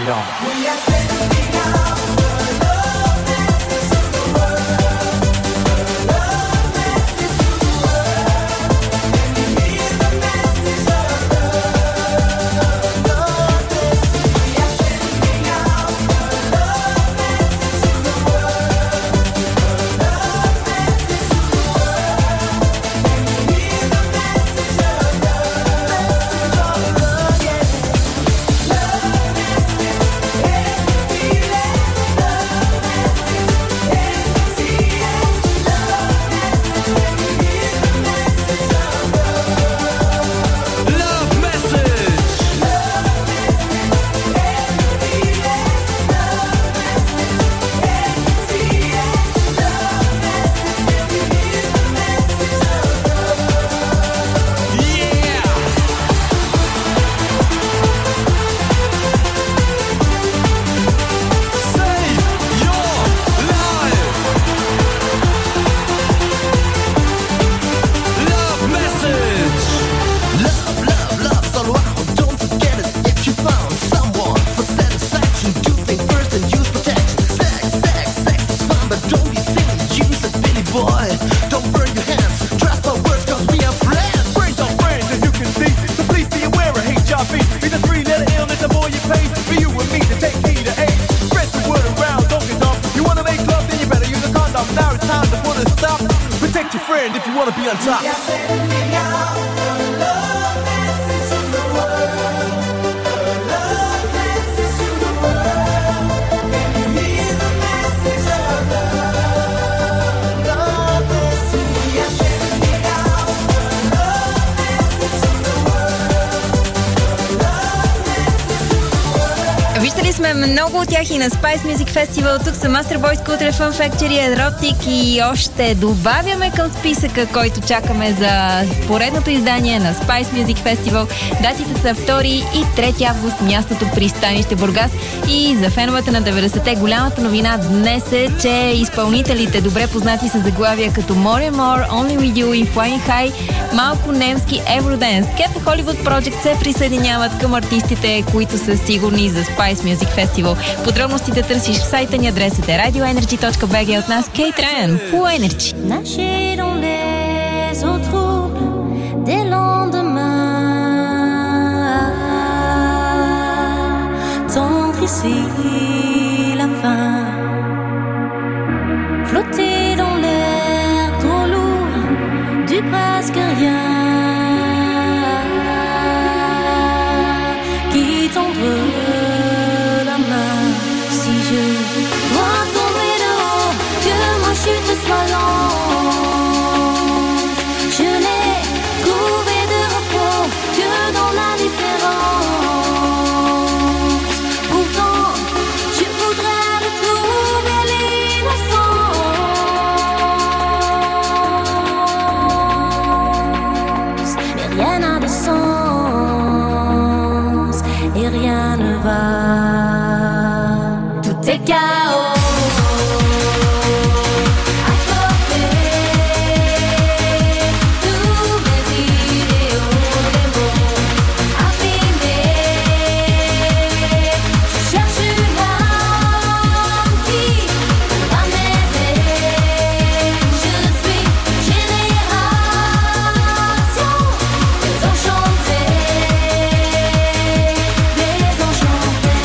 différent. Много от тях и на Spice Music Festival. Тук са Master Boy, Scooter, Fun Factory, Erotic и още добавяме към списъка, който чакаме за поредното издание на Spice Music Festival. Датите са 2 и 3 август, мястото пристанище Бургас. И за феновете на 90-те голямата новина днес е, че изпълнителите, добре познати с заглавия като More and More, Only With You и Flying High, малко немски Eurodance, Cat Hollywood Project се присъединяват към артистите, които са сигурни за Spice Music Festival. Подробностите търсиш в сайта ни, адресът е radioenergy.bg. От нас Кейт Райан по Energy. Nager dans les eaux troubles des lendemains, tendre ici la fin, flotter dans l'air trop lourd du presque rien, qui tendre la main. Si je dois tomber de haut, que ma chute soit lente, je n'ai trouvé de repos que dans la différence. Pourtant, je voudrais retrouver l'innocence. Mais rien n'a de sens et rien ne va. Tout est chaos. À côté, tous mes idéaux, les mots abîmés. Je cherche une âme qui va m'aider. Je suis génération désenchantée, désenchantée.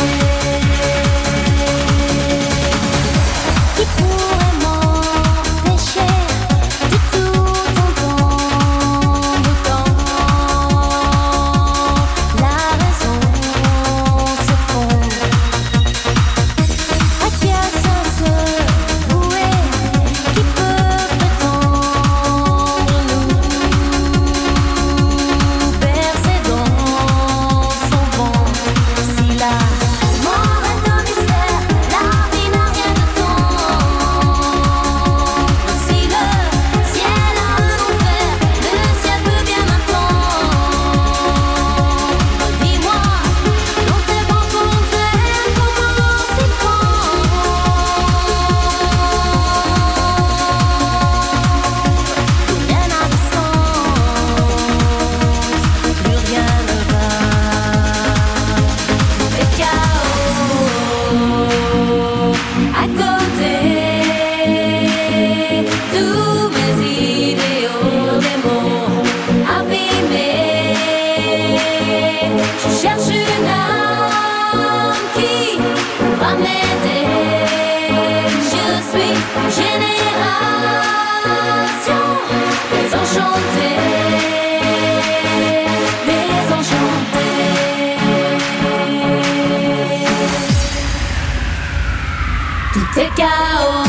C'est chaos.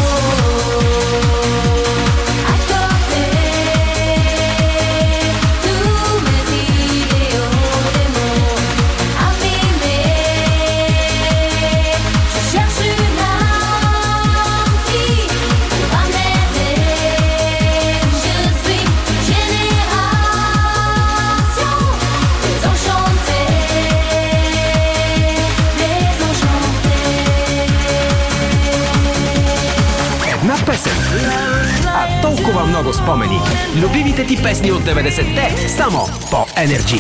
А толкова много спомени. Любимите ти песни от 90-те само по Energy.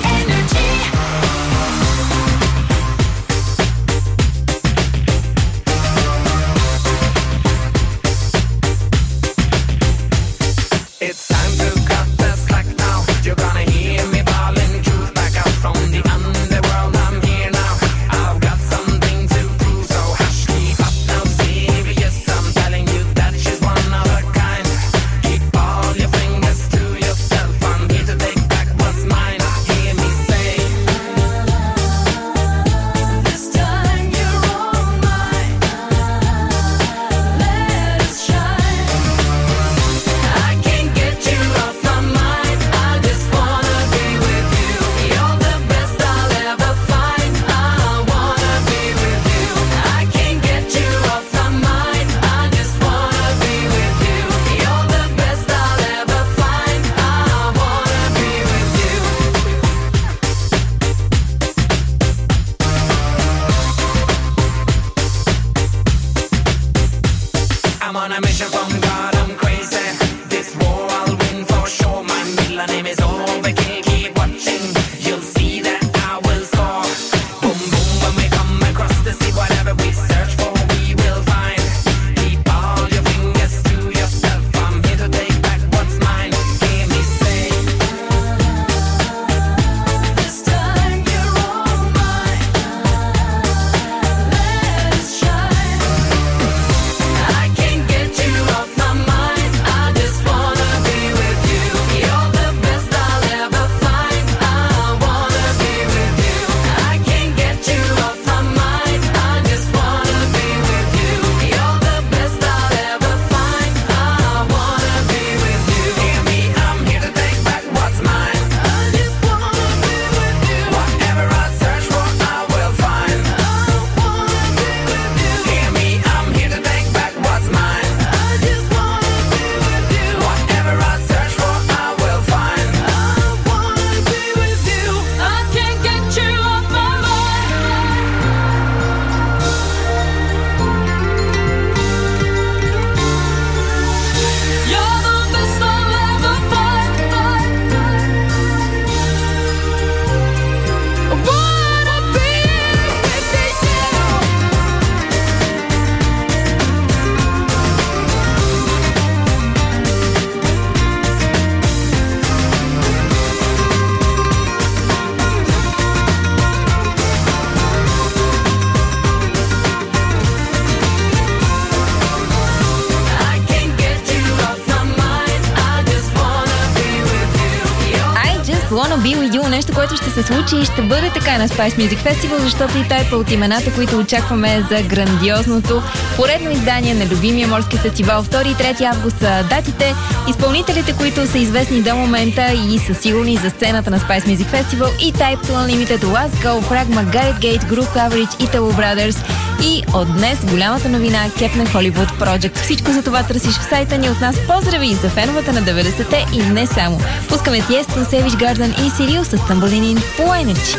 Wanna Be With You, нещо, което ще се случи и ще бъде така на Spice Music Festival, защото и тайпа от имената, които очакваме за грандиозното поредно издание на любимия морски фестивал 2 и 3 август са датите, изпълнителите, които са известни до момента и са сигурни за сцената на Spice Music Festival и Type 2 Unlimited, Lasgo, Pragma, Gareth Gate, Group Coverage, Italo Brothers и от днес голямата новина Captain Hollywood Project. Всичко за това търсиш в сайта ни. От нас поздрави за феновете на 90-те и не само. Пускаме Tiesto, Savage Garden и Сирил с Tumbling In по Energy.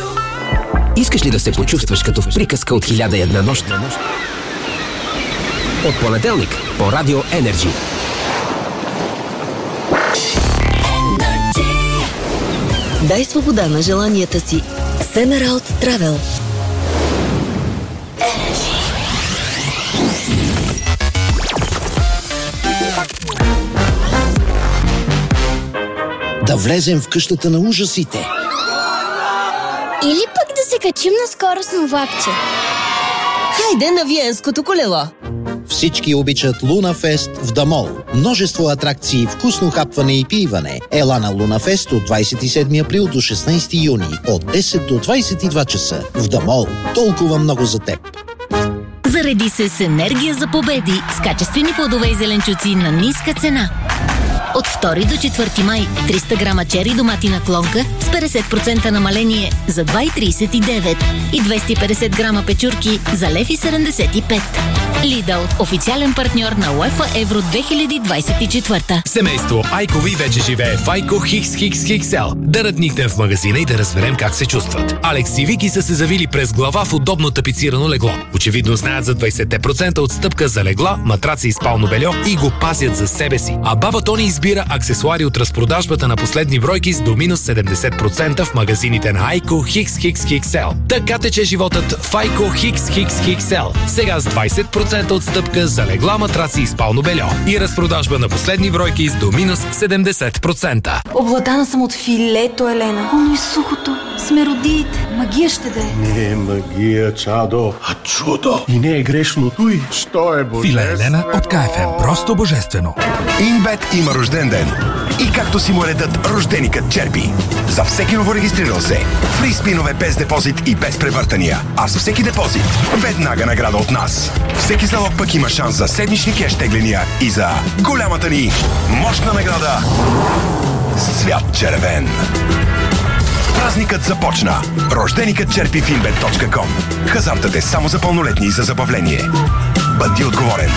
Искаш ли да се почувстваш като в приказка от 1001 нощ? От понеделник по Радио Energy. Дай свобода на желанията си. Semerald Travel. Да влезем в къщата на ужасите. Или пък да се качим на скоростно влакче. Хайде на Виенското колело. Всички обичат Лунафест в Дамол. Множество атракции, вкусно хапване и пиване. Ела на Лунафест от 27 април до 16 юни. От 10 до 22 часа. В Дамол. Толкова много за теб. Зареди се с енергия за победи с качествени плодове и зеленчуци на ниска цена. От 2 до 4 май 300 грама чери доматина клонка с 50% намаление за 2,39 и 250 грама печурки за 1,75. Lidl, официален партньор на UEFA Евро 2024. Семейство Айкови вече живее в Айко XXXL. Да ръдникнем в магазина и да разберем как се чувстват. Алекс и Вики са се завили през глава в удобно тапицирано легло. Очевидно знаят за 20% отстъпка за легла, матраци и спално бельо и го пазят за себе си. А баба Тони избира аксесуари от разпродажбата на последни бройки с до минус 70% в магазините на Айко XXXL. Така тече животът в Айко XXXL. Сега с 20% отстъпка за легла, матраци и спално бельо. И разпродажба на последни бройки с до минус 70%. Обладана съм от филето, Елена. Оно и сухото. Сме родиите. Магия ще да е. Не е магия, чадо, а чудо. И не е грешно. Уй, що е божествено. Филе Елена от КФМ. Просто божествено. Инбет има рожден ден. И както си му редат, рожденикът черпи. За всеки новорегистрирал се. Фри спинове без депозит и без превъртания. А с всеки депозит веднага награда от нас. Всеки залог пък има шанс за седмични кеш тегления и за голямата ни мощна награда Свят червен. Празникът започна. Рожденикът черпи в inbet.com. Хазартът е само за пълнолетни и за забавление. Бъди отговорен.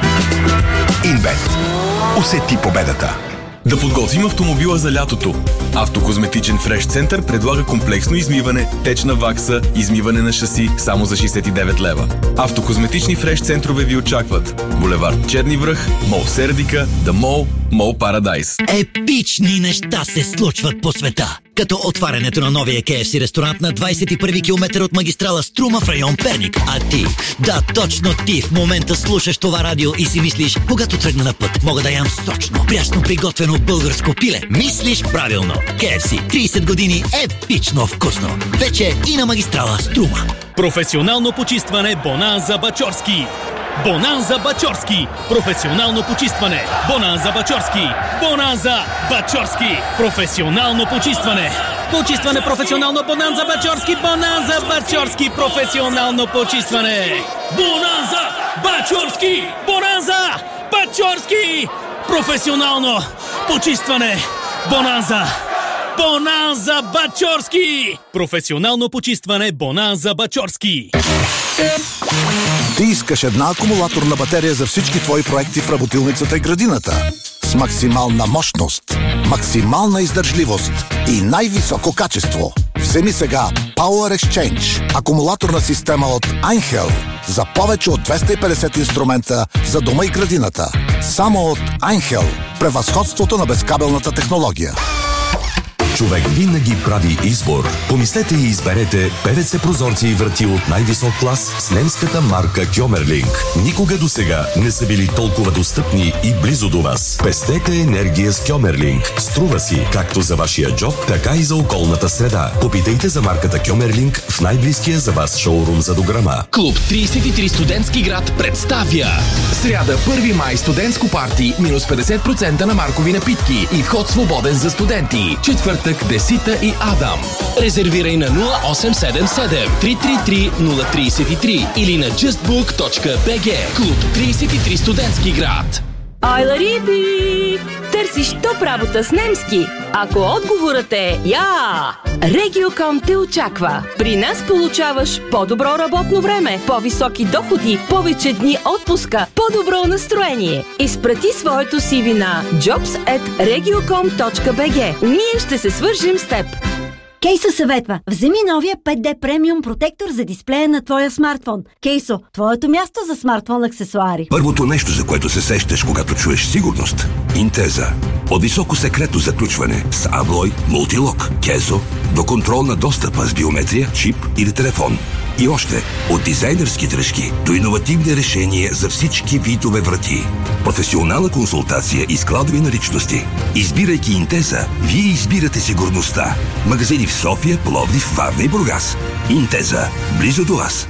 Инбет. Усети победата. Да подготвим автомобила за лятото. Автокозметичен Фреш Център предлага комплексно измиване, течна вакса, измиване на шаси само за 69 лева. Автокозметични Фреш центрове ви очакват. Булевард Черни връх, Мол Сердика, Да Мол, Мол Парадайс. Епични неща се случват по света. Като отварянето на новия KFC ресторант на 21 км от магистрала Струма в район Перник. А ти, да, точно ти в момента слушаш това радио и си мислиш, когато тръгна на път, мога да ям сочно, прясно приготвено българско пиле. Мислиш правилно. KFC 30 години епично вкусно. Вече и на магистрала Струма. Професионално почистване Бонанза Бачорски. Бонанза Бачорски. Професионално почистване. Бонанза Бачорски. Бонанза Бачорски. Професионално почистване. Почистване професионално Бонанза Бачорски. Бонанза Бачорски. Професионално почистване. Бонанза Бачорски. Бонанза Бачорски. Професионално почистване. Бонанза. Бонанза Бачорски. Професионално почистване Бонанза Бачорски. Ти искаш една акумулаторна батерия за всички твои проекти в работилницата и градината. С максимална мощност, максимална издържливост и най-високо качество. Вземи сега Power Exchange, акумулаторна система от Einhell за повече от 250 инструмента за дома и градината. Само от Einhell. Превъзходството на безкабелната технология. Човек винаги прави избор. Помислете и изберете ПВЦ прозорци и врати от най-висок клас с немската марка Кьомерлинг. Никога досега не са били толкова достъпни и близо до вас. Пестете енергия с Кьомерлинг. Струва си както за вашия джоб, така и за околната среда. Попитайте за марката Кьомерлинг в най-близкия за вас шоурум за дограма. Клуб 33 Студентски град представя сряда 1 май студентско парти минус 50% на маркови напитки и вход свободен за студенти. Четвъртък Десита и Адам. Резервирай на 0877 333 033 или на justbook.bg. Клуб 33 Студентски град. Айла Риби! Търсиш топ работа с немски? Ако отговорът е я! Региоком те очаква. При нас получаваш по-добро работно време, по-високи доходи, повече дни отпуска, по-добро настроение. Изпрати своето CV на jobs@regiocom.bg. Ние ще се свържим с теб. Кейсо съветва. Вземи новия 5D премиум протектор за дисплея на твоя смартфон. Кейсо, твоето място за смартфон аксесуари. Първото нещо, за което се сещаш, когато чуеш сигурност. Интеза. От високо секретно заключване с Аблой, мултилок, Кезо, до контрол на достъпа с биометрия, чип или телефон. И още, от дизайнерски дръжки до иновативни решения за всички видове врати. Професионална консултация и складови наличности. Избирайки Интеза, вие избирате сигурността. Магазини в София, Пловдив, Варна и Бургас. Интеза. Близо до вас.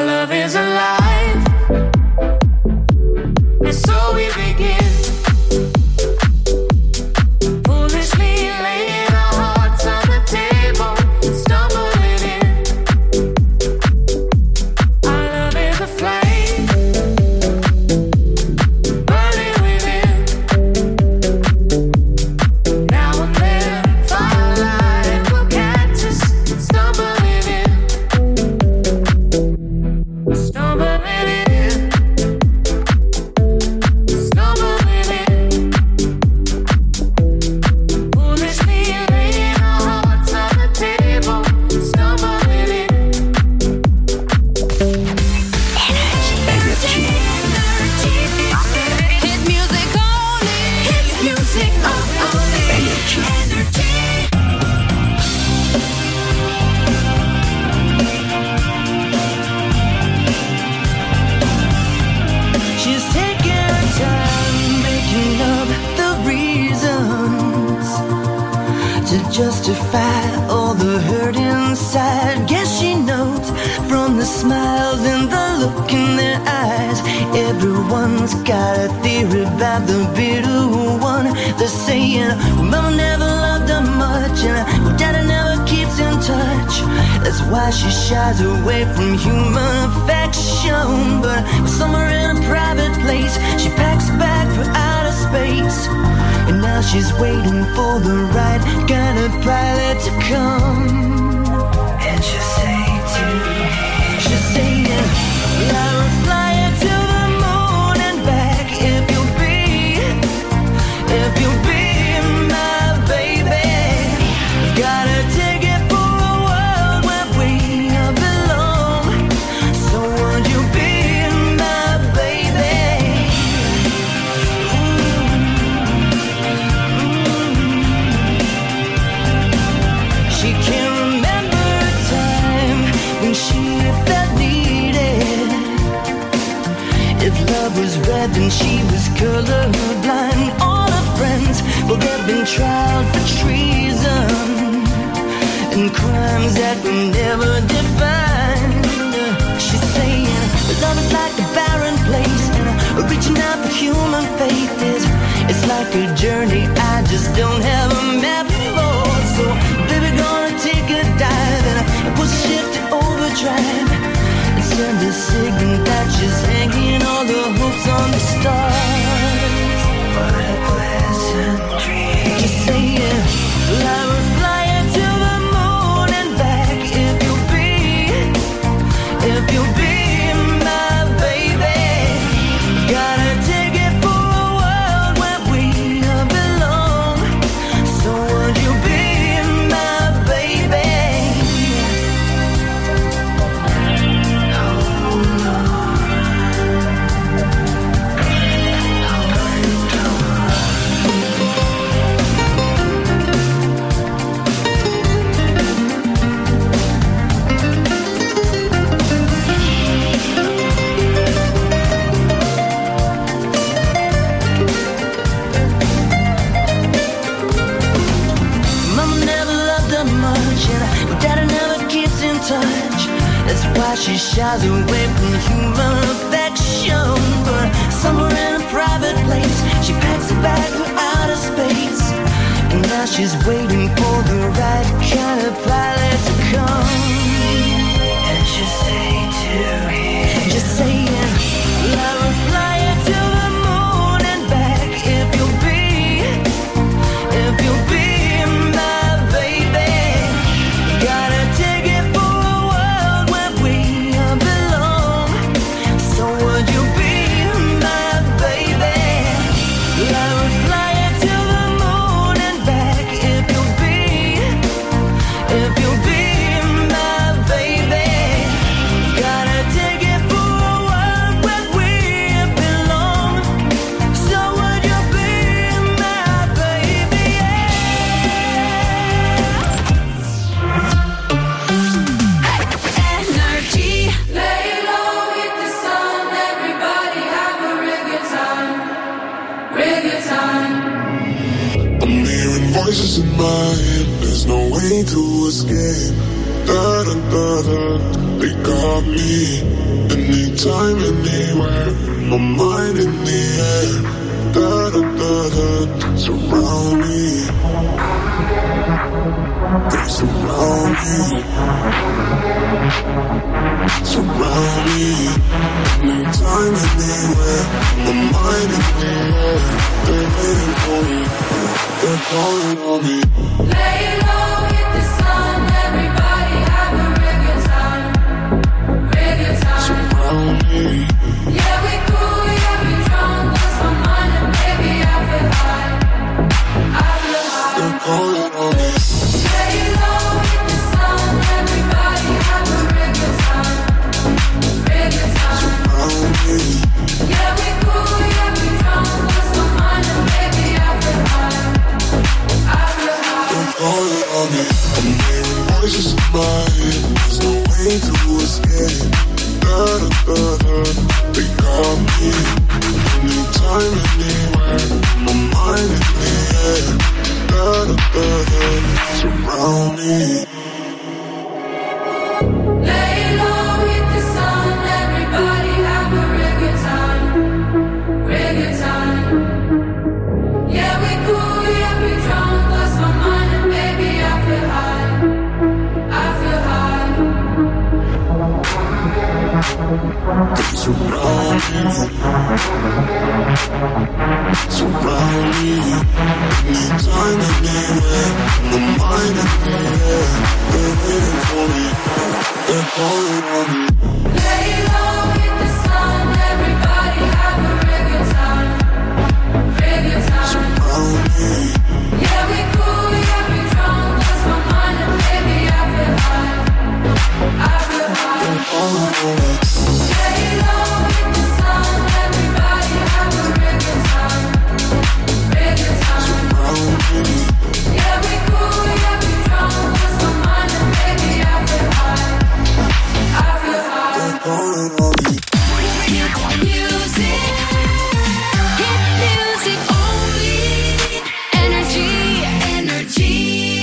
love is alive, and so we begin. Foolishly laying our hearts on the table, stumbling in. Our love is a flame, burning within. Now and then, firelight will catch us, stumbling in. Stumbling in. Stumbling in. Foolishly laying our hearts on the table, stumbling in. Energy. Hit music only. Hit music only. Energy. She's taking her time making up the reasons to justify all the hurt inside. Guess she knows from the smiles and the look in their eyes. Everyone's got a theory about the bitter one. They're saying, well, Mama never loved her much, and well, Daddy never keeps in touch. That's why she shies away from human affection. But somewhere in a private place, she packs a bag for outer space. And now she's waiting for the right kind of pilot to come. And she'll say to me, she's saying, I will fly you to the moon and back if you'll be my baby. Gotta take it for a world where we belong. So would you be my baby? She can't remember a time when she felt needed. If love was red, then she was colorblind. All her friends, well, they've been tried for treason and crimes that were never defined. She's saying love is like a barren place, and reaching out for human faith it's like a journey I just don't have a map for. So baby, gonna take a dive and push the ship to overdrive and send a signal that she's hanging all the hopes on the stars. What a pleasant dream. Just saying, I will fly you to the moon and back if you'll be my baby. Gotta take it for a world where we belong. So would you be my baby? Mama never loved her much, and Daddy never keeps in touch. That's why she shies away from human affection. But somewhere in a private place, she packs a bag for outer space. And now she's waiting for the right kind of pilot to come. And she'll say to him, just saying, I will fly you to the moon and back if you'll be my baby. Gotta take it for a world where we belong. So would you be my baby? I would fly you to the moon and back if you'll be my baby. Gotta take it for a world where we belong. So would you be my baby? Energy. Lay low, hit the sun. Everybody have a real good time. Real good time. I'm hearing voices in my head. There's no way to escape. Da da da da. They got me. my mind in the air. Da da da da, surround me. They surround me. Surround me. Anytime, anywhere. My mind in the air. They're waiting for me. They're calling on me. Lay low, hit the sun. Everybody have a real good time. Real good time. Surround me. Yeah, we cool, yeah, we drunk. Lost my mind and baby, I feel high. I feel high. They're calling on me. Lay low, hit the sun. Everybody have a real good time. Real good time. Surround me. Yeah, we cool, yeah, we drunk. Lost my mind and baby, I feel high. I feel high. They're calling on me. I'm hearing voices in my head. There's no way to escape. Da da da da. They got me. Anytime, anywhere. My mind in the air. Da da da da. Surround me. Lay low, hit the sun. Everybody have a real good time. Real good time. Yeah, we cool, yeah, we drunk. Lost my mind and baby, I feel high. I feel high. They surround me. Surround me. Anytime, anywhere. My mind in the air. They're waiting for me. They're calling on me. Lay low, hit the sun. Everybody have a real good time. Real good time. Surround me. Yeah, we cool, yeah, we drunk. Lost my mind and baby, I feel high. I feel high. They're calling on me. Lay low, hit the sun. Everybody have a real good time. Real good time. Surround me. Yeah, we cool, yeah, we drunk. Lost my mind and baby, I feel high. I feel high. They're calling on me. Music, hit music only. Energy, energy.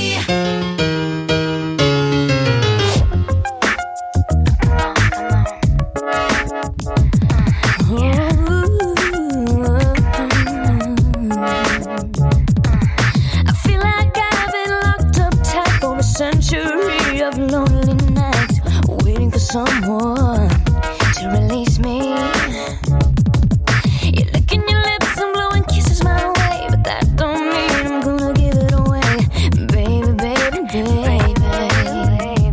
I feel like I've been locked up tight for a century of lonely nights, waiting for someone to release me. You're licking your lips and blowing kisses my way, but that don't mean I'm gonna give it away, baby, baby, baby.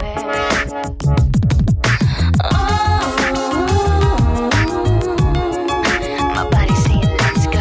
Oh, my body's saying let's go.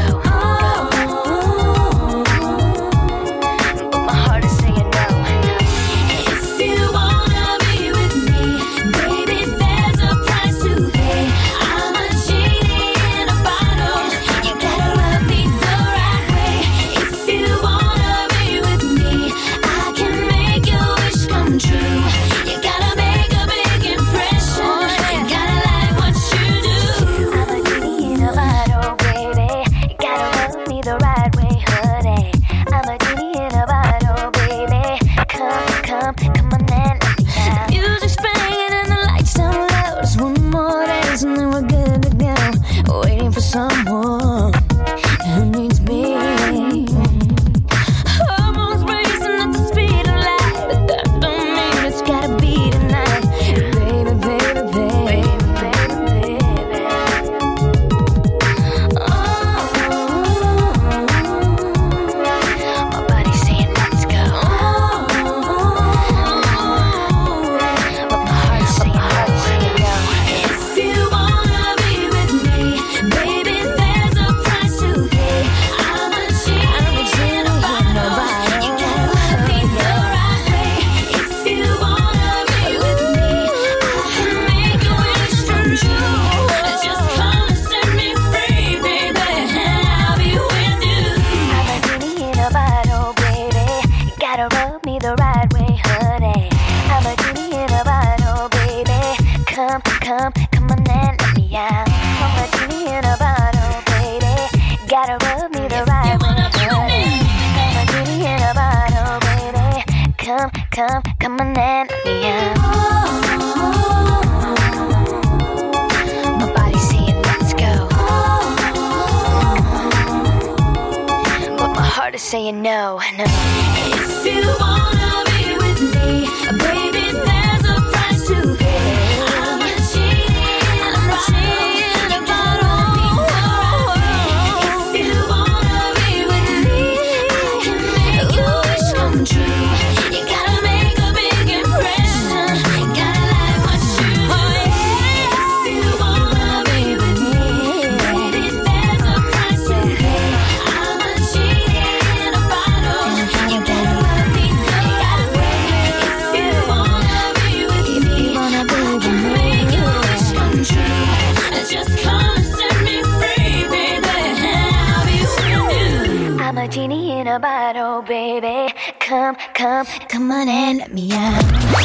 But my heart is saying no. If you wanna be with me, baby, there's a price to pay. I'm a genie in a bottle. You gotta rub me the right way. If you wanna be with me, I can make your wish come true. You gotta make a big impression. Gotta like what you do. I'm a genie in a bottle, baby. You gotta rub me the right way, honey. I'm a genie in a bottle, baby. Come, come, come on and let me out. Music's playing and the lights down low. Just one more dance and then we're good to go. Waiting for someone who needs me. Hormones racing at the speed of light, but that don't mean it's gotta be tonight, baby, baby, baby, baby, baby. My body's saying let's go. But my heart's saying no. If you wanna be with me, baby, there's a price to pay. I'm a genie in a bottle. You gotta rub me the right way. If you wanna be with me, I can make your wish come true. Just come and set me free, baby, and I'll be with you. I'm a genie in a bottle, baby. You gotta rub me the right way, honey. I'm a genie in a bottle, baby. Come, come, come on and let me out. I'm a genie in a bottle, baby. Gotta rub me the right way, honey. I'm a genie in a bottle, baby. Come, come, come on and let me out. My body's saying let's go. saying no, no. If you wanna be with me, baby, there's a price to pay. I'm a cheating about all me. If you wanna be with me, I can make your wish come true. You gotta make a big impression. Gotta like what you do. If you wanna be with me, baby, there's a price to pay. I'm a cheating about all. You gotta rub me the right way. If you wanna be with me, make your wish come true. Just come and set me free, baby. I'll be with you. I'm a genie in a bottle, baby. Come, come, come on and let me out.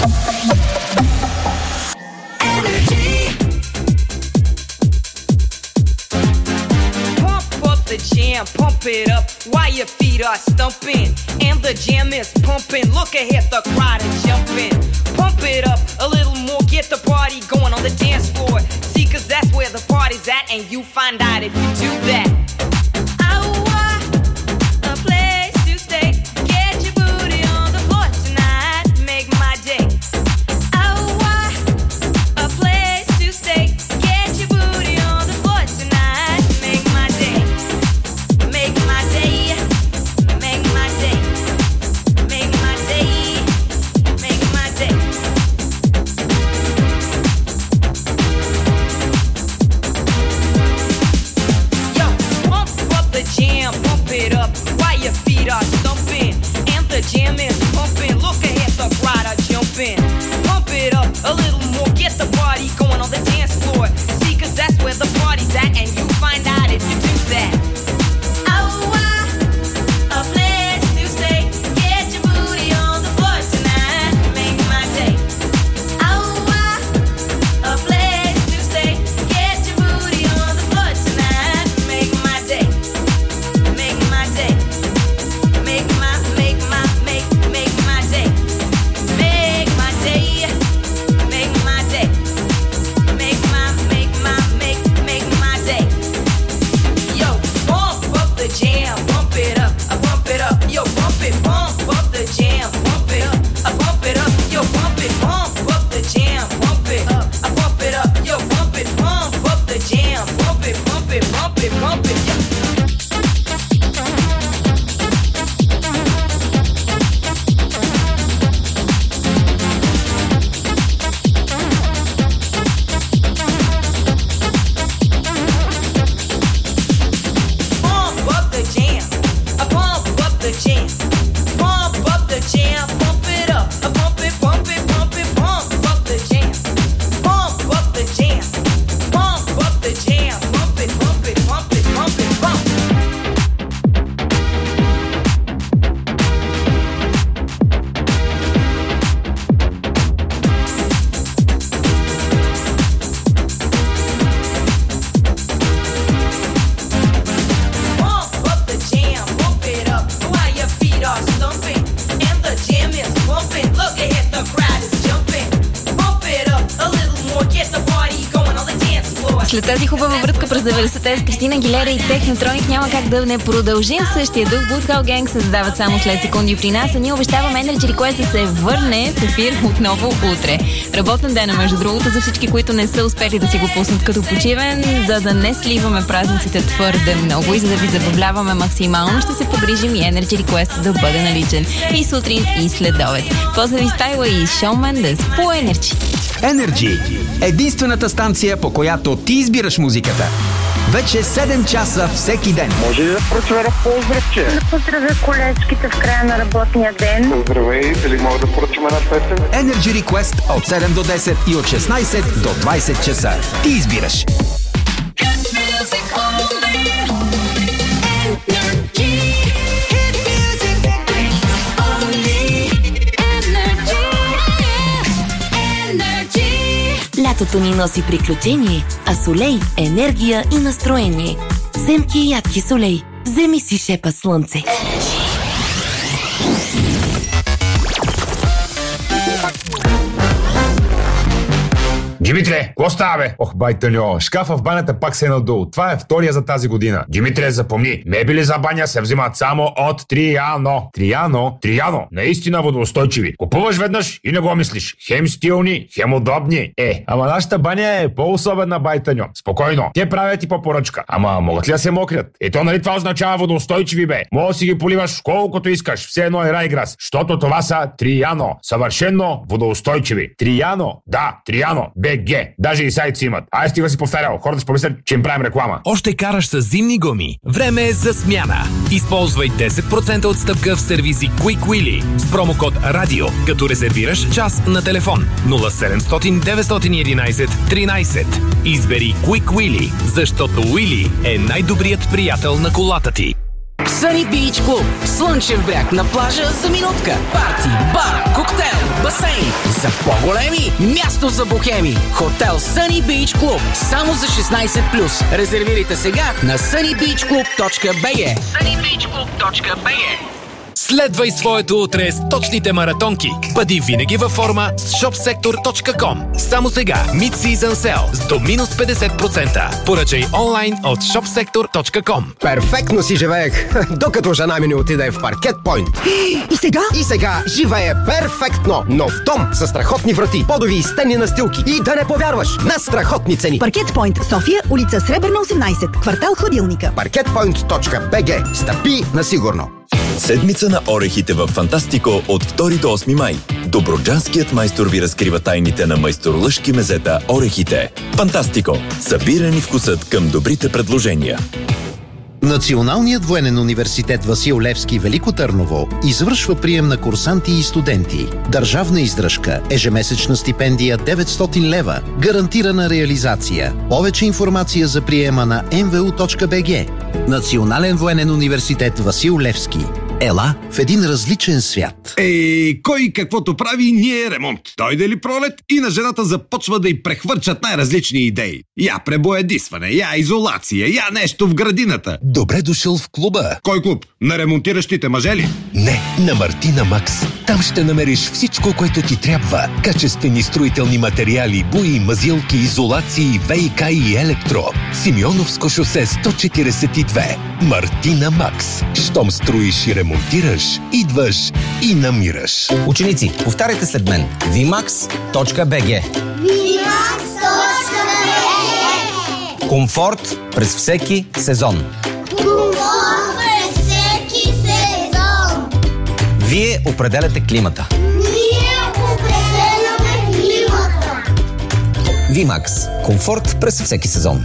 Pump up the jam, pump it up while your feet are stumping. And the jam is pumping. Look ahead, the crowd is jumping. Pump it up a little more, get the party going on the dance floor. See, cause that's where the party's at, and you find out if you do that. I want a place to stay. Get your booty on the floor tonight, make my day. I want a place to stay. Get your booty on the floor tonight, make my day. Make my day. Make my day. Make my day. Make my day. Yo, pump up the jam, pump it up while your feet are stumping. And the jam is pumping. Look ahead, the crowd are jumping. Pump it up a little more, get the party going on the dance floor. See, cause that's where the party's at, and you find out if you do that. I want a place to stay. Get your booty on the floor tonight, make my day. I want a place to stay. Get your booty on the floor tonight, make my day. Make my day. Make my day. Make my day. Make my day. Make my day. Make my day. Yo, pump up the jam, pump it up, I pump it up. Yo, pump it, pump up the jam, pump it up, I pump it up. Yo, pump it, pump up the jam, pump it up, I pump it up. Yo, pump it, pump up the jam, pump it, pump it, pump it, pump it. Yo. Pump up the jam, I pump up the jam, pump up the jam, pump it up, I pump it, pump it, pump it, pump up the jam, pump up the jam, pump up the jam, pump it, pump it, pump it, pump it, pump. Pump up the jam, pump it up while your feet are stumping. And the jam is pumping. Look ahead, the crowd is jumping. Pump it up a little more, get the party going on the dance floor. След тази хубава врътка през 90-те с Кристина Агилера и Технотроник няма как да не продължим същия дух. Bloodhound Gang се задават само след секунди при нас, а ние обещаваме Energy Request да се върне в ефир отново утре. Работен ден, между другото, за всички, които не са успели да си го пуснат като почивен, за да не сливаме празниците твърде много и за да ви забавляваме максимално, ще се погрижим и Energy Request да бъде наличен и сутрин, и след обед. Поздрави Стайла и Шон Мендес по Energy. Energy – единствената станция, по която ти избираш музиката. Вече 7 часа всеки ден. Може ли да прочувара поздравче? Да поздравя колежките в края на работния ден. Здравей, дали мога да поръчам една песен? Energy Request от 7 до 10 и от 16 до 20 часа. Ти избираш. Лятото ни носи приключение, а Солей – енергия и настроение. Семки и ядки Солей. Вземи си шепа слънце. Димитре, какво става, бе? Ох, байтаньо, шкафа в банята пак се е надул. Това е втория за тази година. Димитре, запомни, мебели за баня се взимат само от Триано. Триано. Наистина водоустойчиви. Купуваш веднъж и не го мислиш. Хем стилни, хем удобни. Ама нашата баня е по-особена, байтаньо. Спокойно, те правят и по поръчка. Ама могат ли да се мокрят? Ето нали това означава водоустойчиви, бе? Може да си ги поливаш колкото искаш. Все едно е Райграс. Щото това са Триано. Съвършенно водоустойчиви. Триано. Да, Триано. БГ. Даже и сайт си имат. Ай, стига си повтарял. Хората си помислят, че им правим реклама. Още караш с зимни гуми. Време е за смяна. Използвай 10% отстъпка в сервизи Quick Wheelie с промокод RADIO, като резервираш час на телефон 0700 911 13. Избери Quick Wheelie, защото Wheelie е най-добрият приятел на колата ти. Sunny Beach Club. Слънчев бряг на плажа за минутка. Парти, бар, коктейл, басейн. За по-големи, място за бухеми. Хотел Sunny Beach Club. Само за 16+. Резервирайте сега на sunnybeachclub.bg. sunnybeachclub.bg. Следвай своето утре с точните маратонки. Бъди винаги във форма с shopsector.com. Само сега Mid-Season Sale с до минус 50%. Поръчай онлайн от shopsector.com. Перфектно си живеех, докато жена ми не отиде в Паркет Пойнт. И сега живее перфектно, но в дом със страхотни врати, подови и стени настилки. И да не повярваш, на страхотни цени. Паркет Пойнт, София, улица Сребърна 18, квартал Хладилника. Parketpoint.bg. Стъпи на сигурно. Седмица на орехите в Фантастико от 2 до 8 май. Добруджанският майстор ви разкрива тайните на майсторлъшки мезета орехите. Фантастико. Събирани вкусът към добрите предложения. Националният военен университет Васил Левски Велико Търново извършва прием на курсанти и студенти. Държавна издръжка, ежемесечна стипендия 900 лева, гарантирана реализация. Повече информация за приема на mvu.bg. Национален военен университет Васил Левски. Ела в един различен свят. Кой каквото прави, ние ремонт. Дойде ли пролет и на жената започва да й прехвърчат най-различни идеи. Я пребоядисване, я изолация, я нещо в градината. Добре дошъл в клуба. Кой клуб? На ремонтиращите мъже ли? Не, на Мартина Макс. Там ще намериш всичко, което ти трябва. Качествени строителни материали, буи, мазилки, изолации, ВиК и електро. Симеоновско шосе 142. Мартина Макс. Щом строиш и ремонтираш, идваш и намираш. Ученици, повтаряйте след мен. vimax.bg. vimax.bg. Комфорт през всеки сезон. Комфорт през всеки сезон. Вие определяте климата. Ние определяме климата. Vimax. Комфорт през всеки сезон.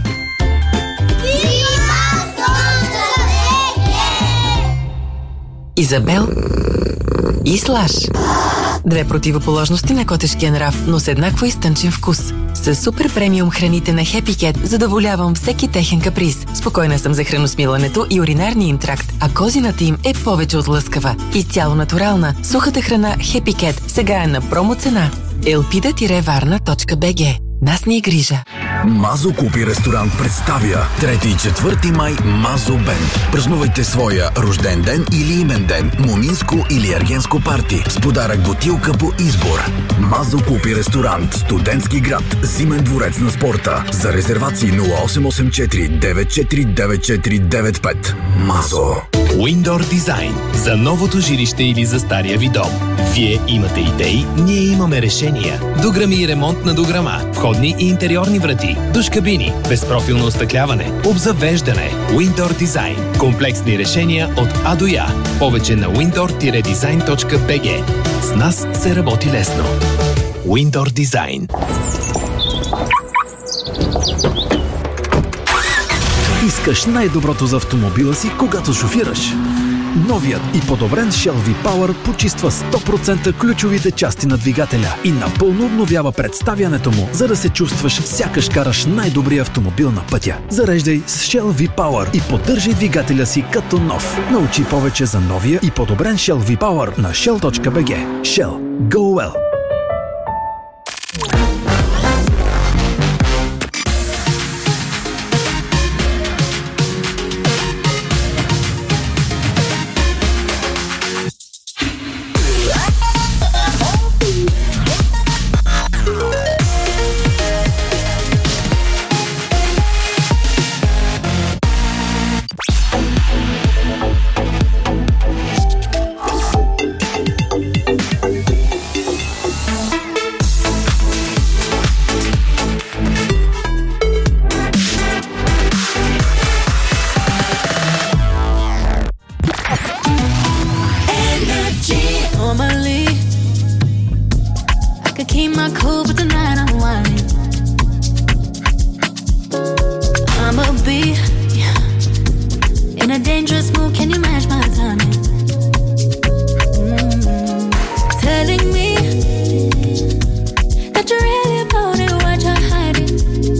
Изабел и Слаш. Две противоположности на котешкия нрав, но с еднакво изтънчен вкус. С супер премиум храните на Happy Cat задоволявам всеки техен каприз. Спокойна съм за храносмилането и уринарния им тракт, а козината им е повече от лъскава. Изцяло натурална, сухата храна Happy Cat сега е на промо цена. elpida-varna.bg. Нас ни е грижа. Мазо Купи ресторант представя 3 и 4 май Мазо Бенд. Празнувайте своя рожден ден или имен ден, моминско или ергенско парти с подарък бутилка по избор. Мазо Купи ресторант, Студентски град, Зимен дворец на спорта. За резервации 0884 949495. Мазо. Windoor Design. За новото жилище или за стария ви дом. Вие имате идеи, ние имаме решения. Дограми и ремонт на дограма, входни и интериорни врати, душ кабини, безпрофилно остъкляване, обзавеждане. Windoor Design. Комплексни решения от А до Я. Повече на windoor-design.bg. С нас се работи лесно. Windoor Design. Искаш най-доброто за автомобила си, когато шофираш. Новият и подобрен Shell V-Power почиства 100% ключовите части на двигателя и напълно обновява представянето му, за да се чувстваш сякаш караш най-добрия автомобил на пътя. Зареждай с Shell V-Power и поддържай двигателя си като нов. Научи повече за новия и подобрен Shell V-Power на shell.bg. Shell. Go well! be in a dangerous mood. Can you match my timing? Telling me that you're really about it, what you're hiding.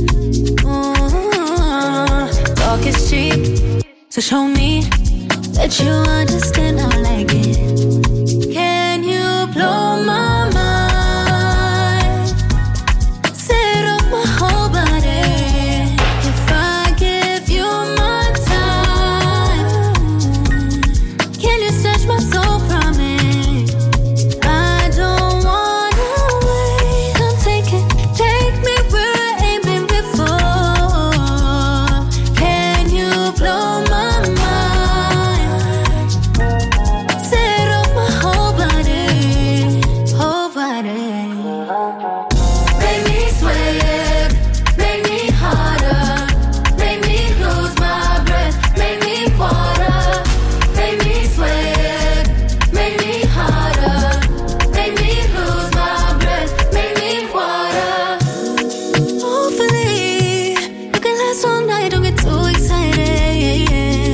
Talk is cheap, so show me that you understand how I like it. Can you blow my mind? Set off my whole body. If I give you my time, can you snatch my soul from it? I don't wanna wait. Come take me where I ain't been before. Can you blow my mind? Set off my whole body, whole body. Make me sweat, make me harder, make me lose my breath, make me water. Make me sweat, make me harder, make me lose my breath, make me water. Hopefully, you can last all night, don't get too excited.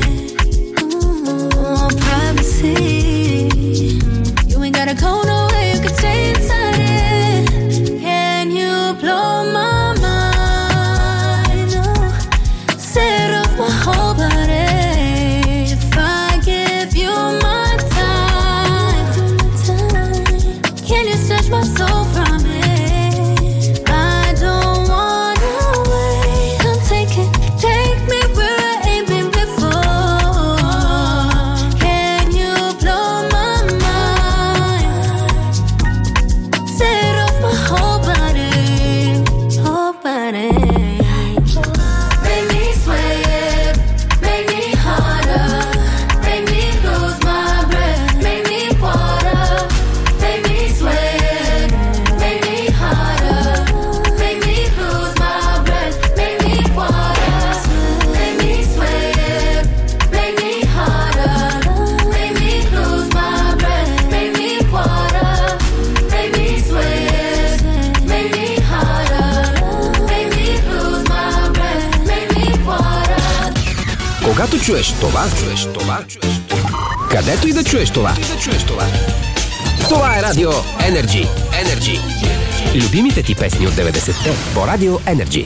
Privacy, you ain't gotta go nowhere, you can stay inside it. Can you blow my mind? Set off my whole body. If I give you my time, can you snatch my soul from it? I don't wanna wait. Come take me where I ain't been before. Can you blow my mind? Set off my whole body, whole body. Make me sweat, make me harder, make me lose my breath, make me water. Make me sweat, make me harder, make me lose my breath, make me water. Make me sweat, make me harder, make me lose my breath, make me water. Make me sweat, make me harder, make me lose my breath, make me water. Когато чуеш това, където и да чуеш това. Това е Радио Energy. Любимите ти песни от 90-те по Радио Energy.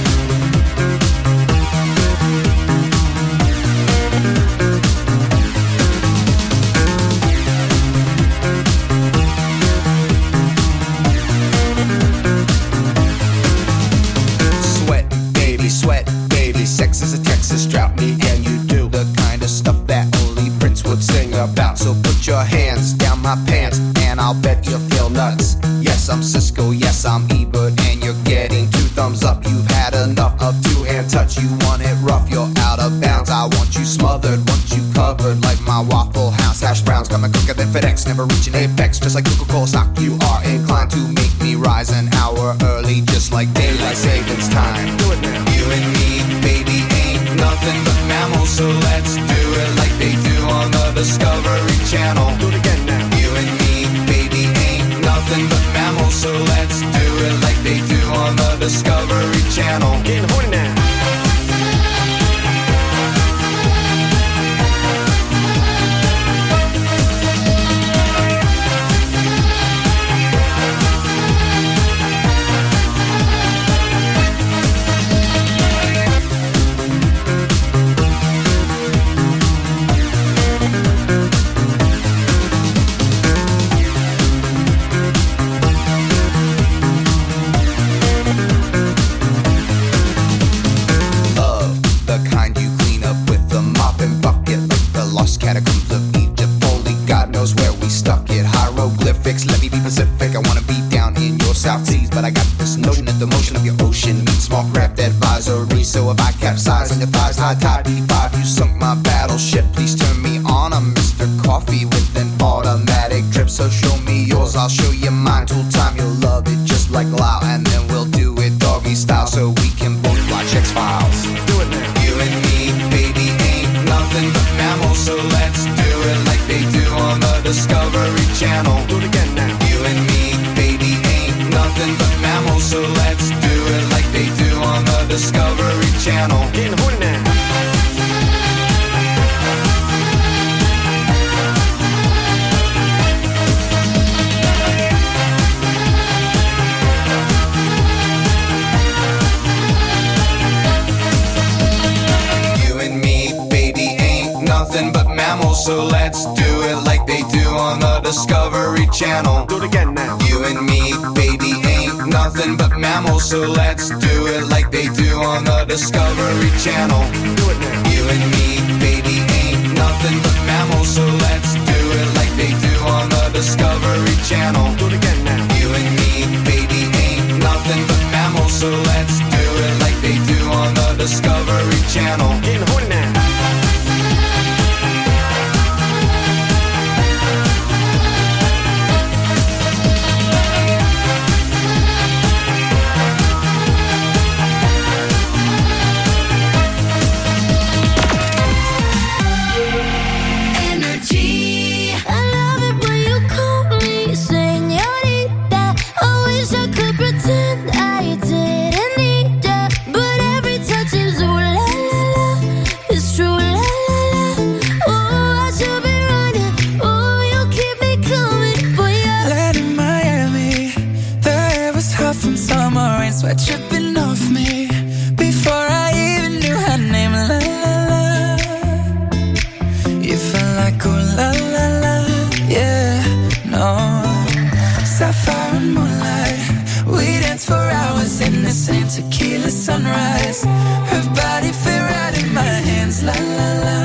Sweat, baby, sex is a Texas drought. Me and you do the kind of stuff that only Prince would sing about. So put your hands down my pants, and I'll bet you'll feel nuts. Yes, I'm Cisco, yes, I'm Ebert, and you're getting 2 thumbs up. You've had enough of 2-hand touch. You want it rough, you're out of bounds. I want you smothered, want you covered like my Waffle House hash browns. Coming quicker than FedEx, never reaching apex. Just like Coca-Cola stock, you are inclined to make me rise an hour early, just like daylight savings time. Do it now. You and me, baby, ain't nothing but mammals, so let's do it like they do on the Discovery Channel. Do it again now. You and me, baby, ain't nothing but mammals, so let's do it like they do on the Discovery Channel. Getting horny now. Catacombs of Egypt, only God knows where we stuck it. Hieroglyphics, let me be Pacific. I wanna be down in your South Seas, but I got this notion that the motion of your ocean means small craft advisory. So if I capsize on your thighs, high tide B5, you sunk my battleship. Please turn me on. I'm Mr. Coffee with an automatic drip. So show me yours, I'll show you mine. Tool time, you'll love it just like Lao, and then we'll do it doggy style so we can both watch X-Files. Do it now. You and me, baby, ain't nothing but mammals, so let's do it like they do on the Discovery Channel. Do it again now. You and me, baby, ain't nothing but mammals, so let's do it like they do on the Discovery Channel. Getting horny now. mammals, so let's do it like they do on the Discovery Channel. Do it again now. You and me, baby, ain't nothing but mammals, so let's do it like they do on the Discovery Channel. Do it now. You and me, baby, ain't nothing but mammals, so let's do it like they do on the Discovery Channel. Do it again now. You and me, baby, ain't nothing but mammals, so let's do it like they do on the Discovery Channel. Getting horny now. Sweat dripping off me before I even knew her name. La la la. You felt like oh la la la. Yeah, no. Sapphire and moonlight, we danced for hours in the same tequila sunrise. Her body fit right in my hands. La la la.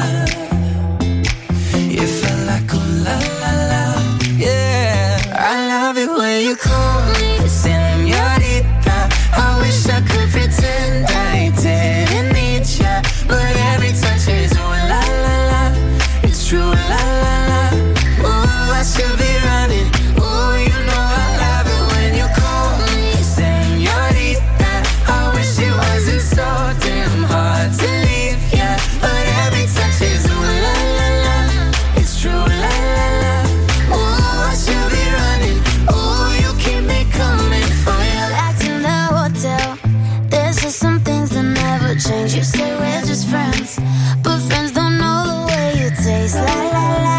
You felt like oh la la la. Yeah, I love it when you call me señorita. I wish I could pretend I didn't need ya, but every touch is ooh la la la. It's true la la la. Ooh, I should be running. Ooh, you know I love it when you call me señorita. I wish it wasn't so damn hard to leave ya, but every touch is ooh la la la. It's true la la la. Ooh, I should be running. Ooh, you keep me coming for ya. Acting the hotel. There's just some things that never change. You say we're just friends, but friends don't know the way you taste. La la la.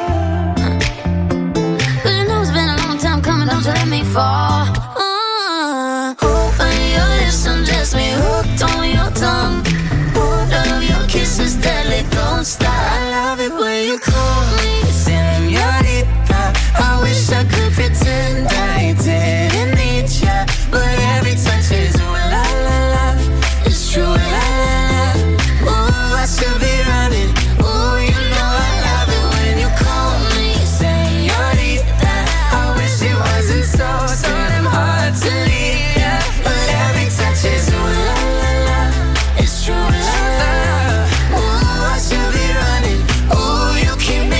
But you know it's been a long time coming. Don't you let me fall. Open your lips and just me hooked on your tongue. Love your kisses deadly, don't stop. I love it when you call me señorita. I wish I could pretend I didn't need ya, but every touch is ooh la la la. It's true la la la. Ooh, I should be running. Ooh, you know I love it when you call me señorita. I wish it wasn't so damn hard to leave ya, but every touch is ooh la la la. It's true la la la. Ooh, I should be running. Ooh, you keep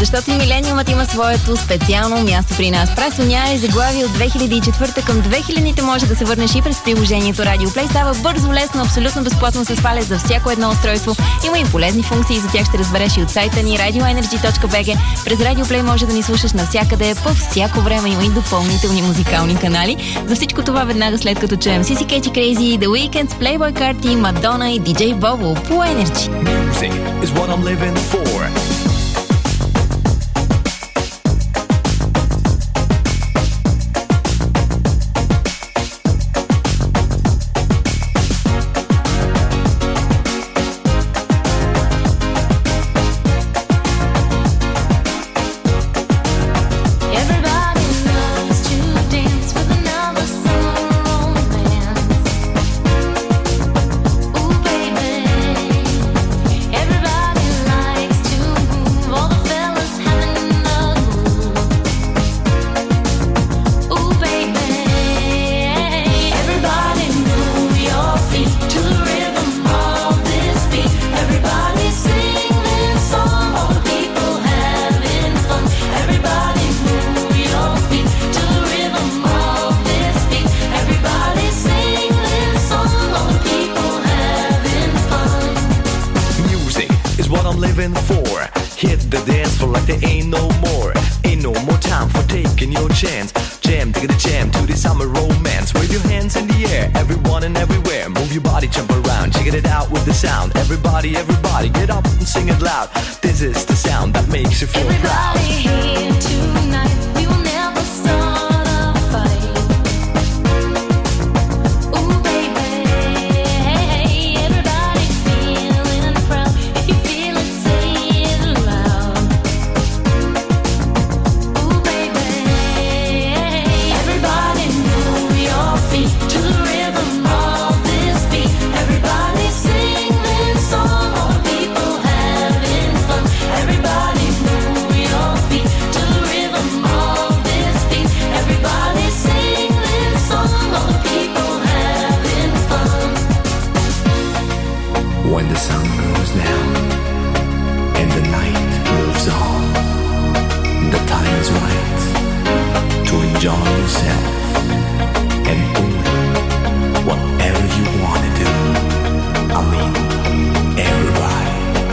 защото и милениумът има своето специално място при нас. Пресоня е заглавие от 2004 към 2000-те може да се върнеш и през приложението Radio Play. Става бързо, лесно, абсолютно безплатно се сваля за всяко едно устройство. Има и полезни функции, за тях ще разбереш и от сайта ни radioenergy.bg. През Radio Play може да ни слушаш навсякъде, по всяко време. Има и допълнителни музикални канали. За всичко това веднага след като чуем CC Catchy Crazy, The Weeknd, Playboy Carti, Madonna и DJ Bobo по Energy. Music is what I'm living for. Everybody get up and sing it loud. This is the sound that makes you feel proud. Everybody here tonight, we will never start a fight. Ooh baby, everybody feeling proud. If you feel it, say it loud. Ooh baby, everybody move your feet to the rhythm of this beat. Everybody sing this song. Everybody move your feet to the rhythm of this beat. Everybody sing this song, all the people having fun. When the sun goes down and the night moves on, the time is right to enjoy yourself and doing whatever you want to do. I mean, everybody.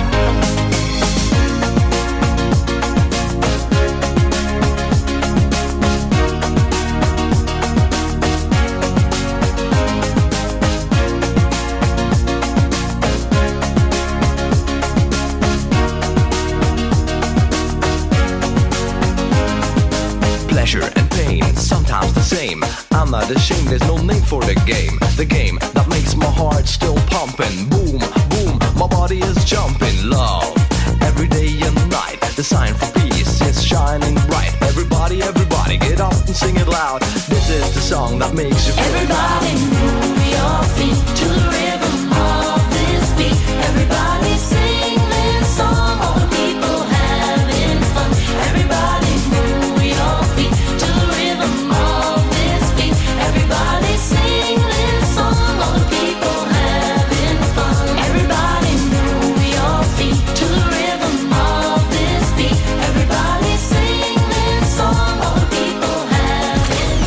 Pleasure and pain, sometimes the same. I'm not ashamed, there's no name for the game. The game that makes my heart still pumping. Boom, boom, my body is jumping. Love, every day and night. The sign for peace is shining bright. Everybody, everybody, get up and sing it loud. This is the song that makes you feel Everybody move your feet to the rhythm of this beat. Everybody sing this song, all the people having fun. Everybody move your feet to the rhythm of this beat. Everybody sing this song, all the people having fun. Everybody move your feet to the rhythm of this beat. Everybody sing this song, all the people having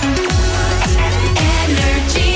energy.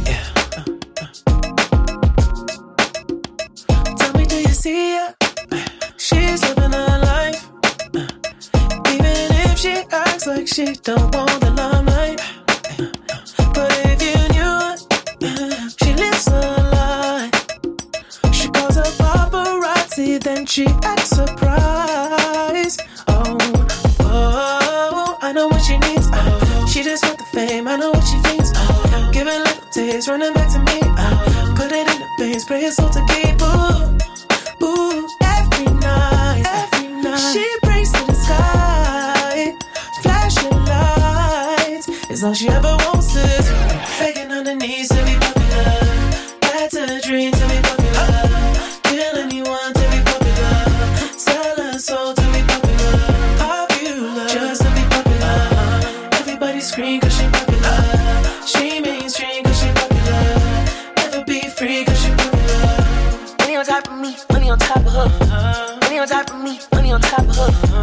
Tell me, do you see her? She's living her life. Even if she acts like she don't want the limelight. But if you knew it, she lives her life. She calls her paparazzi, then she acts surprised. Oh, oh, I know what she needs. She just want the fame, I know what she thinks. Give it little taste, running back to me. Put it in the veins, pray it's all to keep. Ooh, ooh, every night, she prays to the sky. Flashing lights is all she ever wants to. Begging on her knees to be popular. That's a dream to be popular. Kill anyone to be popular. Sell her soul to be popular. Popular, just to be popular. Everybody scream cause she popular. She mainstream cause she popular. Never be free cause she popular. Money on top of me, money on top of her. Money on top of me, money on top of her.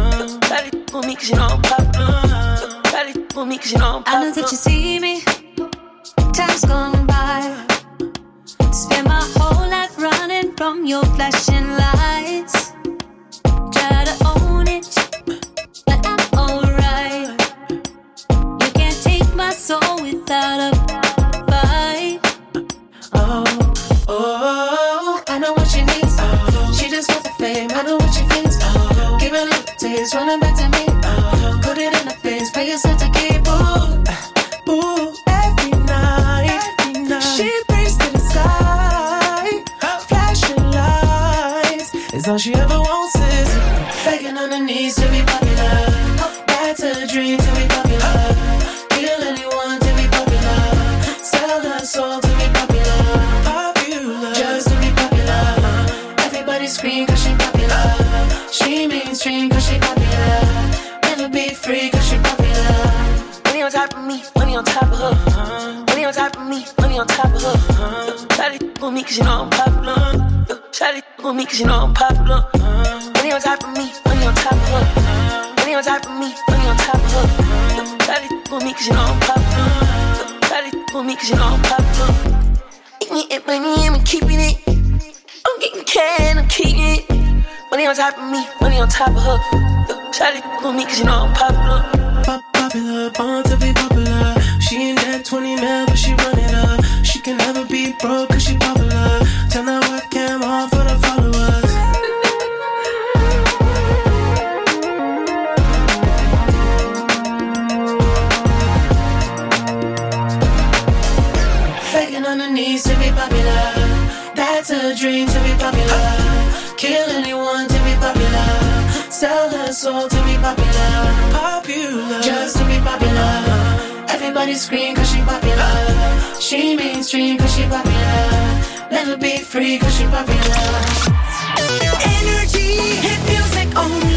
cause you know I'm popular. I know that you see me, time's gone by. Spend my whole life running from your flashing lights. Try to own it, but I'm alright. You can't take my soul without a fight. Oh, I know what she needs. She just wants the fame, I know what she thinks. Give her a little taste, running back to me. Put it in her face, pay yourself to keep. Ooh, every night. She prays to the sky. Flashing lights is all she ever wants is begging on her knees to be popular. That's her dream to be popular. Kill anyone to be popular. Sell her soul to be popular. Popular, just to be popular. Everybody scream cause she popular. She mainstream cause she popular. Never be free cause she popular. Money on top of me, money on top of her. Money on top of me, money on top of her. Shawty on me cause you know I'm popular. Shawty on me cause you know I'm popular. Money on top of me, money on top of her. Money on top of me, money on top of her. Shawty on me cause you know I'm popular. Shawty on me cause you know I'm popular. Eating it, money, I'm keeping it. I'm getting can, I'm keeping it. Money on top of me, money on top of her. Shawty on me cause you know I'm popular. Popular, born to be popular. She ain't that 20 mil, but she run it up. She can never be broke cause she popular. Turn that webcam on for the followers. Begging on her knees to be popular. That's her dream to be popular. Kill anyone to be popular. Sell her soul to be popular. Popular, just to be popular. Everybody scream cause she popular. She mainstream cause she popular. Never be free cause she popular. Energy, hit music only.